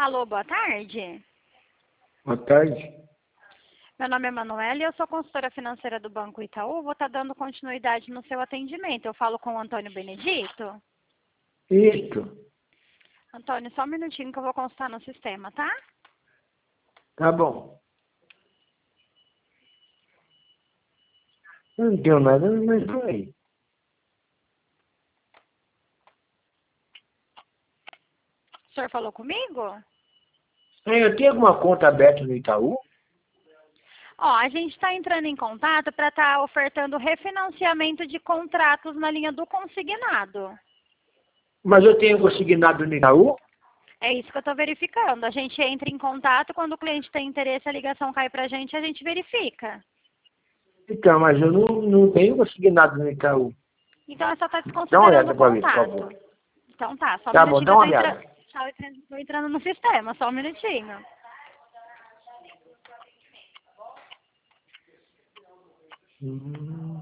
Alô, boa tarde. Boa tarde. Meu nome é Manuela e eu sou consultora financeira do Banco Itaú. Vou estar dando continuidade no seu atendimento. Eu falo com o Antônio Benedito. Isso. Antônio, só um minutinho que eu vou consultar no sistema, tá? Tá bom. Não deu nada, mas foi. O senhor falou comigo? Eu tenho alguma conta aberta no Itaú? Ó, a gente está entrando em contato para estar ofertando refinanciamento de contratos na linha do consignado. Mas eu tenho consignado no Itaú? É isso que eu estou verificando. A gente entra em contato, quando o cliente tem interesse, a ligação cai para a gente verifica. Então, mas eu não tenho consignado no Itaú. Então é só estar Dá uma desconsiderando olhada o pra ver, por contato. favor. Então tá, só um Tá bom, minutinho que dá eu uma tô olhada. tô entrando no sistema, só um minutinho. Hum.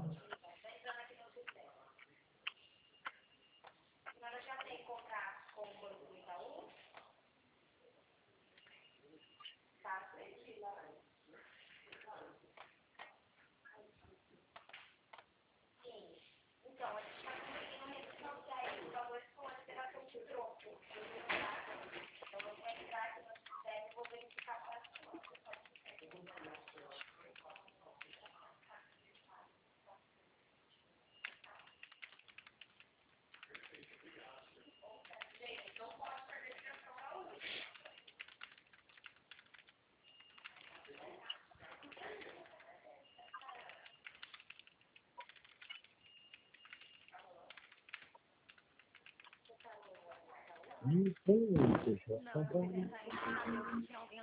Não tem, deixa eu Não, apagar. tinha alguém